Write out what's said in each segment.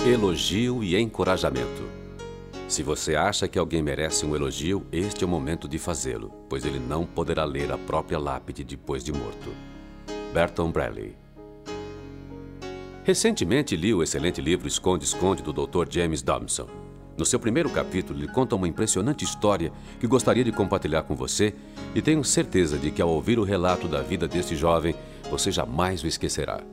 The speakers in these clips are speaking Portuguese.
Elogio e encorajamento. Se você acha que alguém merece um elogio, este é o momento de fazê-lo, pois ele não poderá ler a própria lápide depois de morto. Berton Braley. Recentemente li o excelente livro Esconde-Esconde, do Dr. James Dobson. No seu primeiro capítulo, ele conta uma impressionante história que gostaria de compartilhar com você e tenho certeza de que ao ouvir o relato da vida deste jovem, você jamais o esquecerá.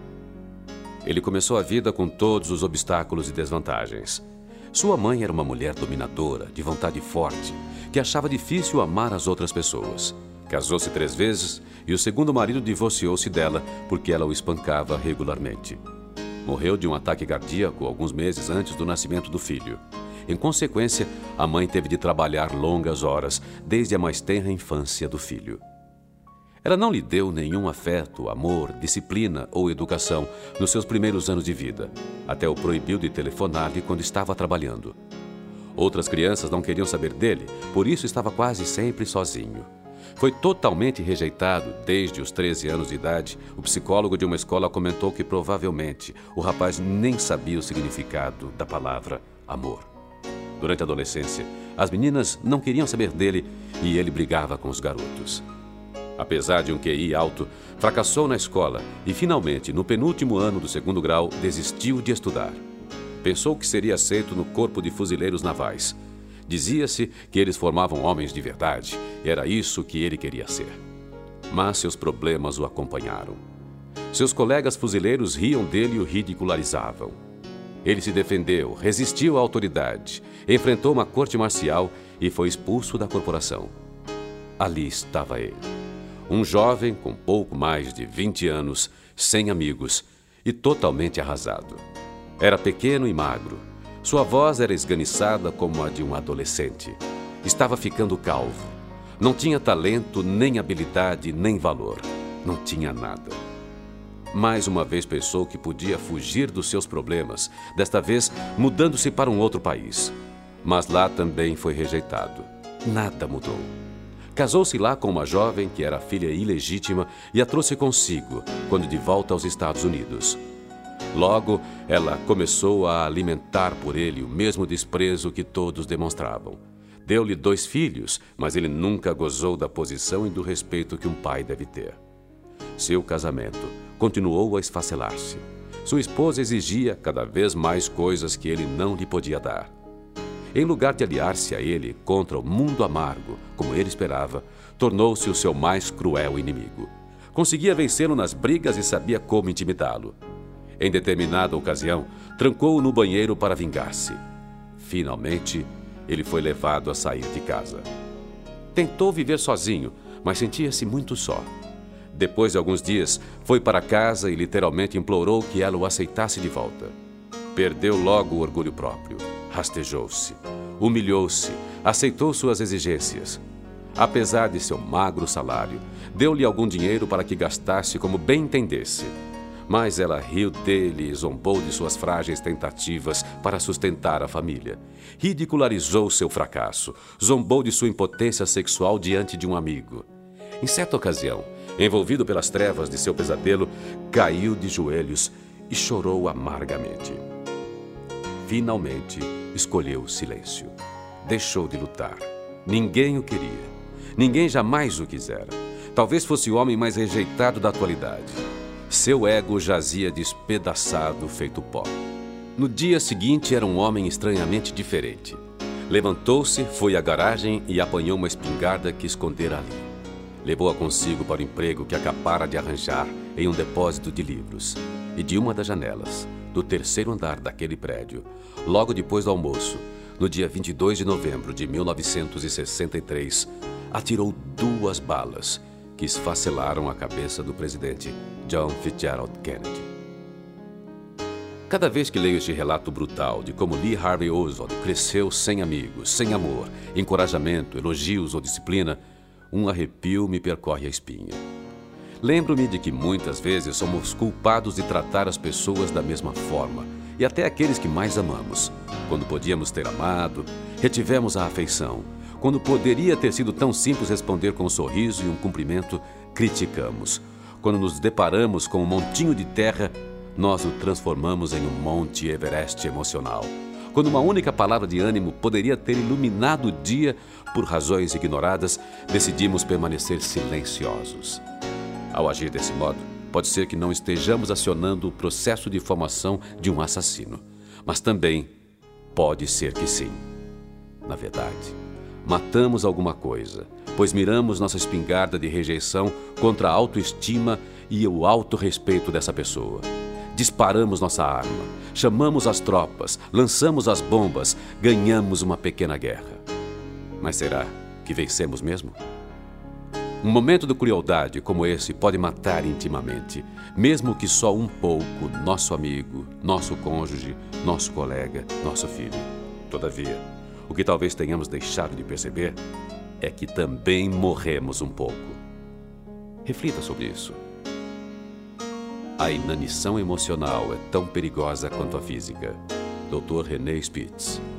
Ele começou a vida com todos os obstáculos e desvantagens. Sua mãe era uma mulher dominadora, de vontade forte, que achava difícil amar as outras pessoas. Casou-se 3 vezes e o segundo marido divorciou-se dela porque ela o espancava regularmente. Morreu de um ataque cardíaco alguns meses antes do nascimento do filho. Em consequência, a mãe teve de trabalhar longas horas, desde a mais tenra infância do filho. Ela não lhe deu nenhum afeto, amor, disciplina ou educação nos seus primeiros anos de vida, até o proibiu de telefonar-lhe quando estava trabalhando. Outras crianças não queriam saber dele, por isso estava quase sempre sozinho. Foi totalmente rejeitado desde os 13 anos de idade. O psicólogo de uma escola comentou que provavelmente o rapaz nem sabia o significado da palavra amor. Durante a adolescência, as meninas não queriam saber dele e ele brigava com os garotos. Apesar de um QI alto, fracassou na escola e, finalmente, no penúltimo ano do 2º grau, desistiu de estudar. Pensou que seria aceito no Corpo de Fuzileiros Navais. Dizia-se que eles formavam homens de verdade e era isso que ele queria ser. Mas seus problemas o acompanharam. Seus colegas fuzileiros riam dele e o ridicularizavam. Ele se defendeu, resistiu à autoridade, enfrentou uma corte marcial e foi expulso da corporação. Ali estava ele. Um jovem com pouco mais de 20 anos, sem amigos e totalmente arrasado. Era pequeno e magro. Sua voz era esganiçada como a de um adolescente. Estava ficando calvo. Não tinha talento, nem habilidade, nem valor. Não tinha nada. Mais uma vez pensou que podia fugir dos seus problemas, desta vez mudando-se para um outro país. Mas lá também foi rejeitado. Nada mudou. Casou-se lá com uma jovem que era filha ilegítima e a trouxe consigo quando de volta aos Estados Unidos. Logo, ela começou a alimentar por ele o mesmo desprezo que todos demonstravam. Deu-lhe 2 filhos, mas ele nunca gozou da posição e do respeito que um pai deve ter. Seu casamento continuou a esfacelar-se. Sua esposa exigia cada vez mais coisas que ele não lhe podia dar. Em lugar de aliar-se a ele contra o mundo amargo, como ele esperava, tornou-se o seu mais cruel inimigo. Conseguia vencê-lo nas brigas e sabia como intimidá-lo. Em determinada ocasião, trancou-o no banheiro para vingar-se. Finalmente, ele foi levado a sair de casa. Tentou viver sozinho, mas sentia-se muito só. Depois de alguns dias, foi para casa e literalmente implorou que ela o aceitasse de volta. Perdeu logo o orgulho próprio. Rastejou-se, humilhou-se, aceitou suas exigências. Apesar de seu magro salário, deu-lhe algum dinheiro para que gastasse como bem entendesse. Mas ela riu dele e zombou de suas frágeis tentativas para sustentar a família. Ridicularizou seu fracasso, zombou de sua impotência sexual diante de um amigo. Em certa ocasião, envolvido pelas trevas de seu pesadelo, caiu de joelhos e chorou amargamente. Finalmente, escolheu o silêncio. Deixou de lutar. Ninguém o queria. Ninguém jamais o quisera. Talvez fosse o homem mais rejeitado da atualidade. Seu ego jazia despedaçado, feito pó. No dia seguinte, era um homem estranhamente diferente. Levantou-se, foi à garagem e apanhou uma espingarda que escondera ali. Levou-a consigo para o emprego que acabara de arranjar em um depósito de livros. E de uma das janelas, do 3º andar daquele prédio, logo depois do almoço, no dia 22 de novembro de 1963, atirou 2 balas que esfacelaram a cabeça do presidente John Fitzgerald Kennedy. Cada vez que leio este relato brutal de como Lee Harvey Oswald cresceu sem amigos, sem amor, encorajamento, elogios ou disciplina, um arrepio me percorre a espinha. Lembro-me de que muitas vezes somos culpados de tratar as pessoas da mesma forma, e até aqueles que mais amamos. Quando podíamos ter amado, retivemos a afeição. Quando poderia ter sido tão simples responder com um sorriso e um cumprimento, criticamos. Quando nos deparamos com um montinho de terra, nós o transformamos em um Monte Everest emocional. Quando uma única palavra de ânimo poderia ter iluminado o dia, por razões ignoradas, decidimos permanecer silenciosos. Ao agir desse modo, pode ser que não estejamos acionando o processo de formação de um assassino, mas também pode ser que sim. Na verdade, matamos alguma coisa, pois miramos nossa espingarda de rejeição contra a autoestima e o autorrespeito dessa pessoa. Disparamos nossa arma, chamamos as tropas, lançamos as bombas, ganhamos uma pequena guerra. Mas será que vencemos mesmo? Um momento de crueldade como esse pode matar intimamente, mesmo que só um pouco, nosso amigo, nosso cônjuge, nosso colega, nosso filho. Todavia, o que talvez tenhamos deixado de perceber é que também morremos um pouco. Reflita sobre isso. A inanição emocional é tão perigosa quanto a física. Dr. René Spitz.